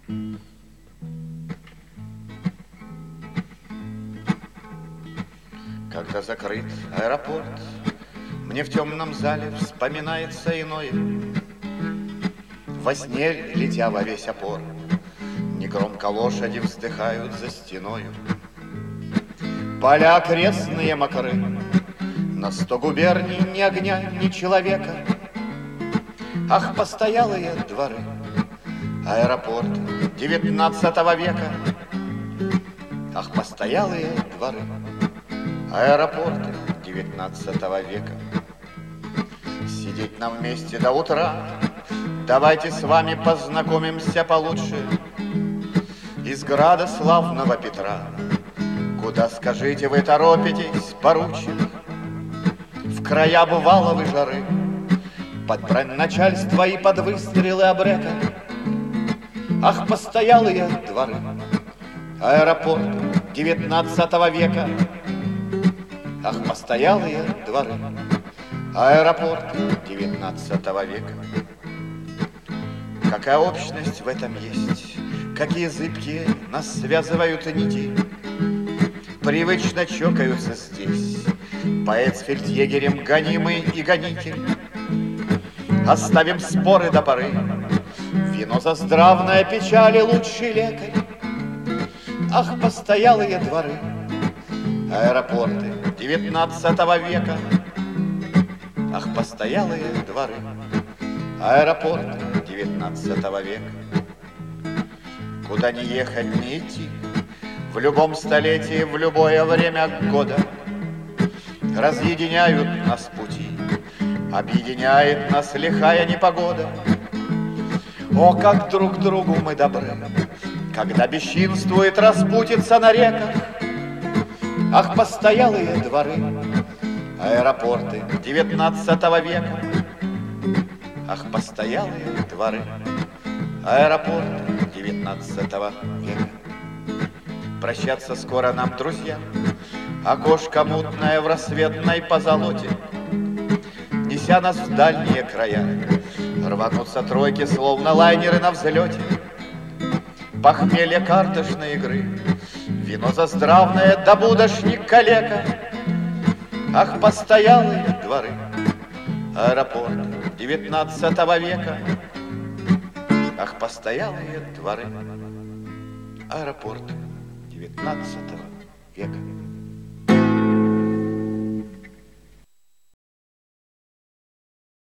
Когда закрыт аэропорт, мне в темном зале вспоминается иное. Во сне, летя во весь опор, негромко лошади вздыхают за стеною. Поля окрестные мокры, на 100 губерний ни огня, ни человека. Ах, постоялые дворы, аэропорт 19 века. Ах, постоялые дворы, аэропорты 19 века. Сидеть нам вместе до утра, давайте с вами познакомимся получше. Из града славного Петра, куда, скажите, вы торопитесь, поручик? В края бываловой жары, под брань начальства и под выстрелы абрека. Ах, постоялые дворы, аэропорт 19 века. Ах, постоялые дворы, аэропорт 19 века. Какая общность в этом есть, какие зыбкие нас связывают нити. Привычно чокаются здесь поэт с фельдъегерем, гонимый и гонитель. Оставим споры до поры, вино за здравная печаль и лучший лекарь. Ах, постоялые дворы, аэропорты 19 века. Ах, постоялые дворы, аэропорты 19 века. Куда ни ехать, ни идти, в любом столетии, в любое время года разъединяют нас пути, объединяет нас лихая непогода. О, как друг к другу мы добры, когда бесчинствует распутица на реках. Ах, постоялые дворы, аэропорты 19 века. Ах, постоялые дворы, аэропорты 19 века. Прощаться скоро нам, друзья, окошко мутное в рассветной позолоте. Неся нас в дальние края, рванутся тройки, словно лайнеры на взлете. Похмелье карточной игры, вино заздравное, да будошник калека. Ах, постоялые дворы, аэропорт 19 века. Ах, постоялые дворы, аэропорт 19 века.